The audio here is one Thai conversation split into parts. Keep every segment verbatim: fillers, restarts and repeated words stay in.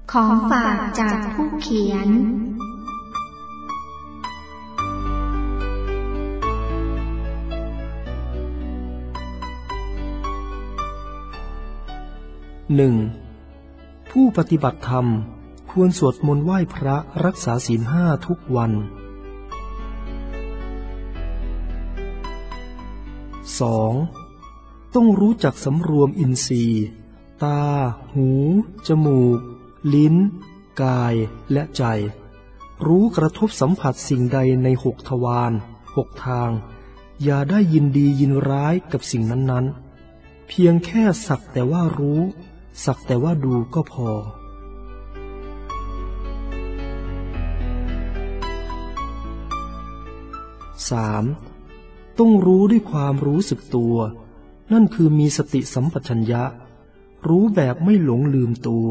ของฝากจากผู้เขียนหนึ่ง. ผู้ปฏิบัติธรรมควรสวดมนต์ไหว้พระรักษาศีลห้าทุกวัน สอง. ต้องรู้จักสำรวมอินทรีย์ตาหูจมูกลิ้นกายและใจรู้กระทบสัมผัสสิ่งใดในหกทวารหกทางอย่าได้ยินดียินร้ายกับสิ่งนั้นๆเพียงแค่สักแต่ว่ารู้สักแต่ว่าดูก็พอ สาม. ต้องรู้ด้วยความรู้สึกตัวนั่นคือมีสติสัมปชัญญะรู้แบบไม่หลงลืมตัว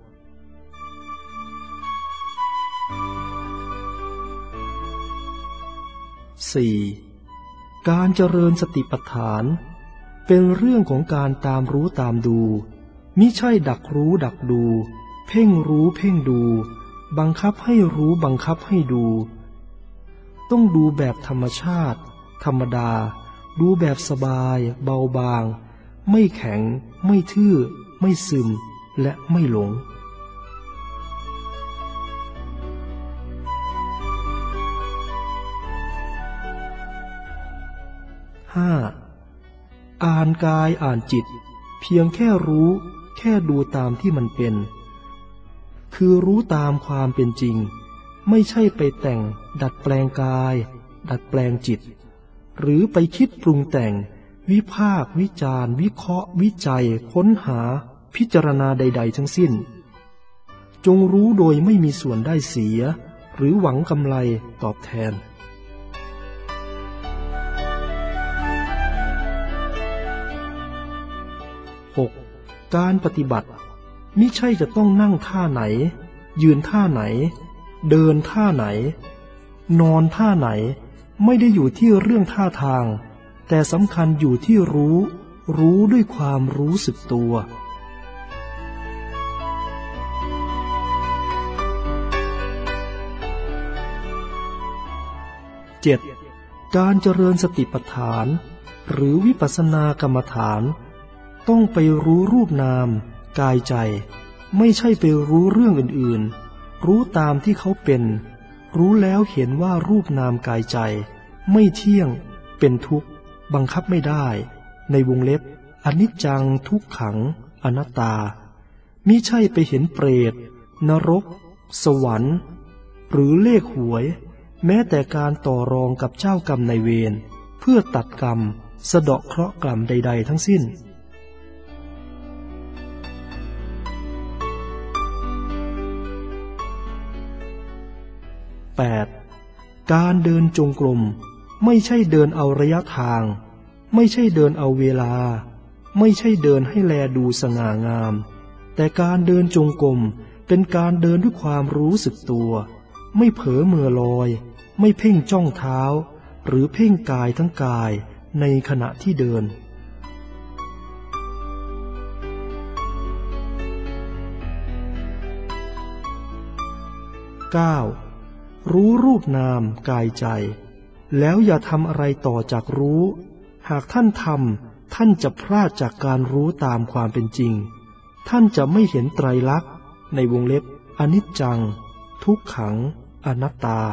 สี่. การเจริญสติปัฏฐานเป็นเรื่องของการตามรู้ตามดูมิใช่ดักรู้ดักดูเพ่งรู้เพ่งดูบังคับให้รู้บังคับให้ดูต้องดูแบบธรรมชาติธรรมดาดูแบบสบายเบาบางไม่แข็งไม่ทื่อไม่ซึมและไม่หลง ห้า. อ่านกายอ่านจิตเพียงแค่รู้แค่ดูตามที่มันเป็นคือรู้ตามความเป็นจริงไม่ใช่ไปแต่งดัดแปลงกายดัดแปลงจิตหรือไปคิดปรุงแต่งวิพากษ์วิจารณ์วิเคราะห์วิจัยค้นหาพิจารณาใดๆทั้งสิ้นจงรู้โดยไม่มีส่วนได้เสียหรือหวังกำไรตอบแทน หก. การปฏิบัติมิใช่จะต้องนั่งท่าไหนยืนท่าไหนเดินท่าไหนนอนท่าไหนไม่ได้อยู่ที่เรื่องท่าทางแต่สำคัญอยู่ที่รู้รู้ด้วยความรู้สึกตัว เจ็ด. การเจริญสติปัฏฐานหรือวิปัสสนากรรมฐานต้องไปรู้รูปนามกายใจไม่ใช่ไปรู้เรื่องอื่นๆรู้ตามที่เขาเป็นรู้แล้วเห็นว่ารูปนามกายใจไม่เที่ยงเป็นทุกข์บังคับไม่ได้ในวงเล็บอนิจจังทุกขังอนัตตามิใช่ไปเห็นเปรตนรกสวรรค์หรือเลขหวยแม้แต่การต่อรองกับเจ้ากรรมนายเวรเพื่อตัดกรรมสะเดาะเคราะห์กรรมใดๆทั้งสิ้น แปด. การเดินจงกรมไม่ใช่เดินเอาระยะทางไม่ใช่เดินเอาเวลาไม่ใช่เดินให้แลดูสง่างามแต่การเดินจงกรมเป็นการเดินด้วยความรู้สึกตัวไม่เผลอเมื่อลอยไม่เพ่งจ้องเท้าหรือเพ่งกายทั้งกายในขณะที่เดิน เก้า. รู้รูปนามกายใจแล้วอย่าทำอะไรต่อจากรู้หากท่านทำท่านจะพลาดจากการรู้ตามความเป็นจริงท่านจะไม่เห็นไตรลักษณ์ในวงเล็บอนิจจังทุกขังอนัตตา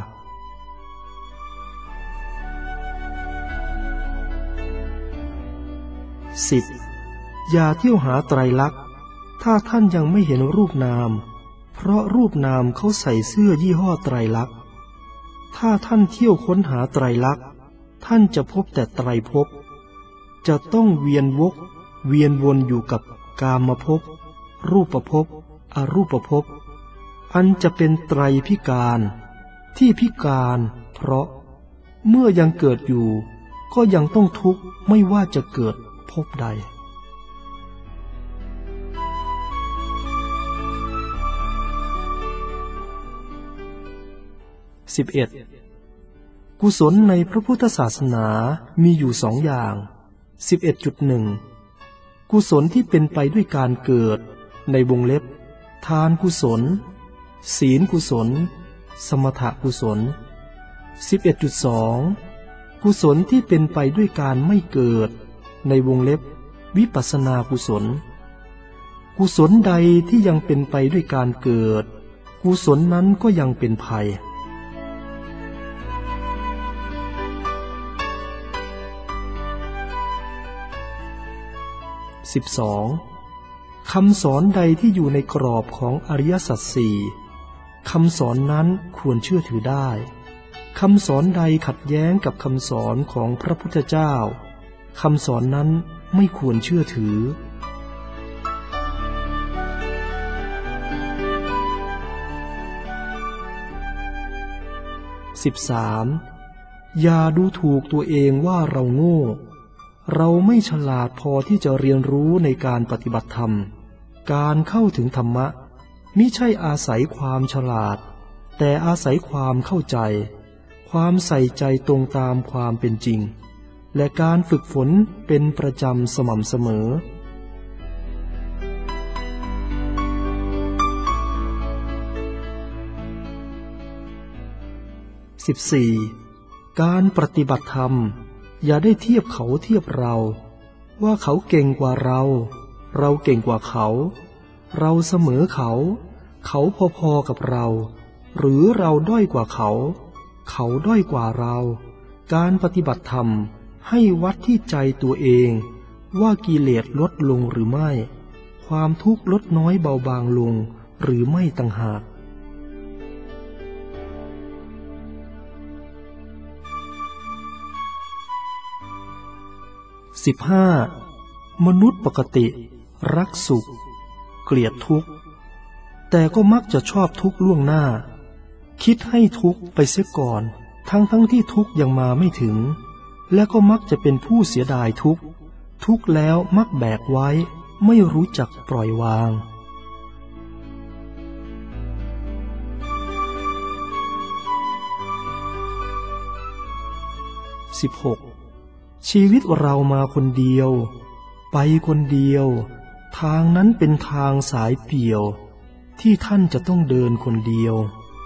สิบ. อย่าเที่ยวหาไตรลักษณ์ถ้าท่านยังไม่เห็นรูปนามเพราะรูปนามเขาใส่เสื้อยี่ห้อไตรลักษณ์ถ้าท่านเที่ยวค้นหาไตรลักษณ์ท่านจะพบแต่ไตรภพจะต้องเวียนวกเวียนวนอยู่กับกามภพรูปภพอรูปภพอันจะเป็นไตรพิการที่พิการเพราะเมื่อยังเกิดอยู่ก็ยังต้องทุกข์ไม่ว่าจะเกิดภพใดสิบเอ็ด. กุศลในพระพุทธศาสนามีอยู่สองอย่าง สิบเอ็ดจุดหนึ่ง กุศลที่เป็นไปด้วยการเกิดในวงเล็บทานกุศลศีลกุศลสมถกุศล สิบเอ็ดจุดสอง กุศลที่เป็นไปด้วยการไม่เกิดในวงเล็บวิปัสสนากุศลกุศลใดที่ยังเป็นไปด้วยการเกิดกุศลนั้นก็ยังเป็นภัยสิบสองคำสอนใดที่อยู่ในกรอบของอริยสัจสี่คำสอนนั้นควรเชื่อถือได้คำสอนใดขัดแย้งกับคำสอนของพระพุทธเจ้าคำสอนนั้นไม่ควรเชื่อถือสิบสามอย่าดูถูกตัวเองว่าเราโง่เราไม่ฉลาดพอที่จะเรียนรู้ในการปฏิบัติธรรมการเข้าถึงธรรมะมิใช่อาศัยความฉลาดแต่อาศัยความเข้าใจความใส่ใจตรงตามความเป็นจริงและการฝึกฝนเป็นประจำสม่ำเสมอสิบสี่ การปฏิบัติธรรมอย่าได้เทียบเขาเทียบเราว่าเขาเก่งกว่าเราเราเก่งกว่าเขาเราเสมอเขาเขาพอๆกับเราหรือเราด้อยกว่าเขาเขาด้อยกว่าเราการปฏิบัติธรรมให้วัดที่ใจตัวเองว่ากิเลสลดลงหรือไม่ความทุกข์ลดน้อยเบาบางลงหรือไม่ต่างหากสิบห้า มนุษย์ปกติรักสุขเกลียดทุกข์แต่ก็มักจะชอบทุกข์ล่วงหน้าคิดให้ทุกข์ไปเสียก่อนทั้งทั้งที่ทุกข์ยังมาไม่ถึงและก็มักจะเป็นผู้เสียดายทุกข์ทุกข์แล้วมักแบกไว้ไม่รู้จักปล่อยวางสิบหกชีวิตเรามาคนเดียวไปคนเดียวทางนั้นเป็นทางสายเปี่ยวที่ท่านจะต้องเดินคนเดียว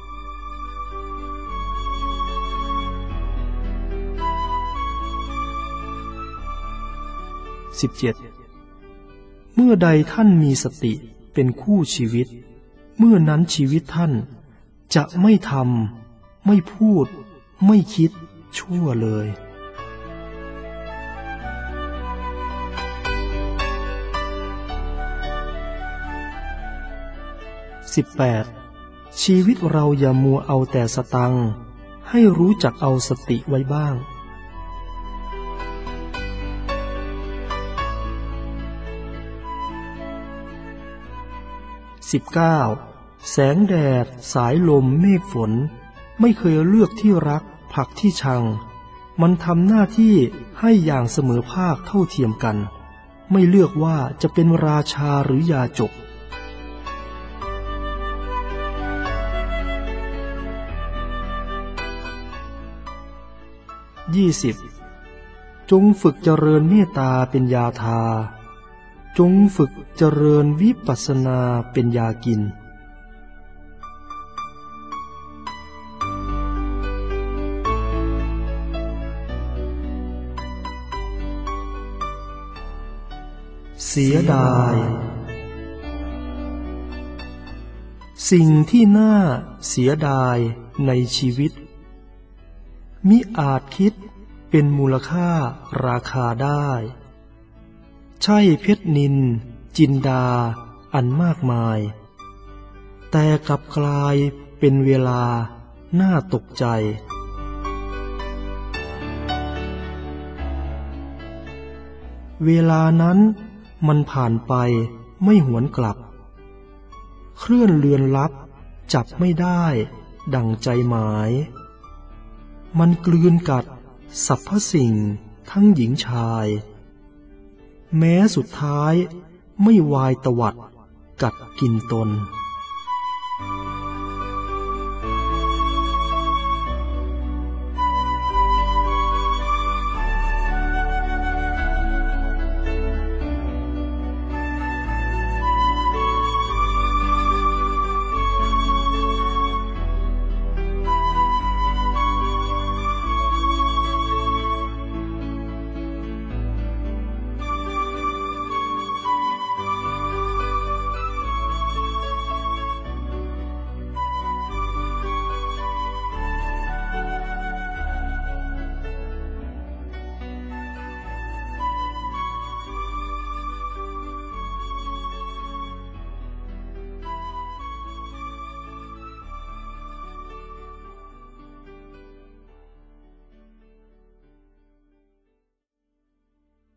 สิบเจ็ด เมื่อใดท่านมีสติเป็นคู่ชีวิตเมื่อนั้นชีวิตท่านจะไม่ทำไม่พูดไม่คิดชั่วเลยสิบแปด ชีวิตเราอย่ามัวเอาแต่สตังค์ให้รู้จักเอาสติไว้บ้างสิบเก้า แสงแดดสายลมเมฆฝนไม่เคยเลือกที่รักผลักที่ชังมันทำหน้าที่ให้อย่างเสมอภาคเท่าเทียมกันไม่เลือกว่าจะเป็นราชาหรือยาจกยี่สิบ จงฝึกเจริญเมตตาเป็นยาทาจงฝึกเจริญวิปัสสนาเป็นยากินเสียดายสิ่งที่น่าเสียดายในชีวิตมิอาจคิดเป็นมูลค่าราคาได้ใช่เพชรนิลจินดาอันมากมายแต่กลับกลายเป็นเวลาน่าตกใจเวลานั้นมันผ่านไปไม่หวนกลับเคลื่อนเลือนลับจับไม่ได้ดั่งใจหมายมันกลืนกัดสรรพสิ่งทั้งหญิงชายแม้สุดท้ายไม่วายตวัดกัดกินตน